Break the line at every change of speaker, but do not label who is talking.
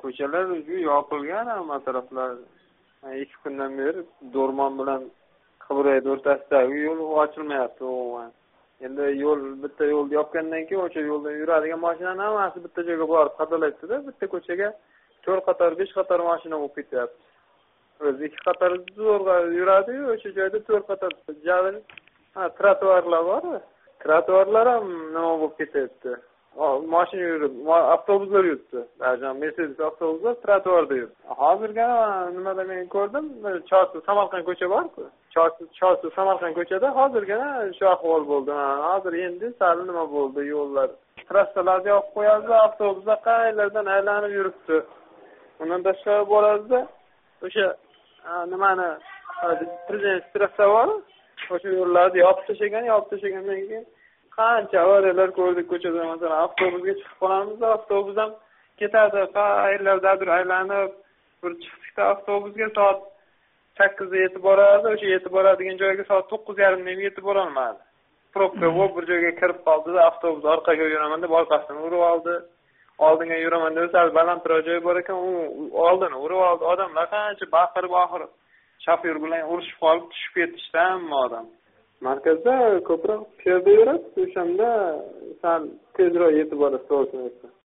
ko'chalar yopilgan hamma taraflar. 2 kundan beri Do'rmon bilan Qibrayda o'rtasidagi yo'l ochilmayapti umuman. Endi bitta yo'lni yopgandan keyin o'sha yo'lda yuradigan mashinalar hammasi bitta joyga borib qadalayapti-da, bitta ko'chaga 4 qator, 5 qator mashina bo'lib ketyapti. O'zi 2 qator zo'rg'a yuradi-yu, o'sha joyda 4 qator javr, trotuarlar bor. Trotuarlar ham nima bo'lib ketyapti. Mashina yurib, avtobuslar yuribdi. Ba'zan Mercedes avtobuslar trotuarda yuribdi. Hozirga nimada men ko'rdim, Chorsu Samarqand ko'cha bor-ku. Chorsu Samarqand ko'chada hozirgina shu ahvol bo'ldi. Hozir endi sal nima bo'ldi, yo'llar. Trassalarni yopib qo'yadi, avtobuslar qayerlardan aylanib yuribdi. Undan tashqari boradi-da, o'sha nimani prezident trassa bor. O'sha yo'llarni yopib tashlagandan keyin qancha avariyalar ko'rdik ko'chada. Masalan, avtobusga chiqib qolamiz, avtobus ham ketadi, qayerlardadir aylanib, bir chiqdikda avtobusga soat 8 da yetib boradi, o'sha yetib boradigan joyga soat 9:30 da yetib bora olmadi. Probka bo'lib bir joyga kirib qoldi-da, avtobus orqaga yuraman deb orqasidan urib oldi. Oldinga yuraman deb sal balandroq joy bor ekan, u oldini urib oldi. Odamlar qancha baqirib oxiri shofyor bilan urushib qolib tushib ketishdi hamma odam. Markazda ko'proq piyoda yuradi, o'shanda sal tezroq yetib boradi to'g'risini aytsam.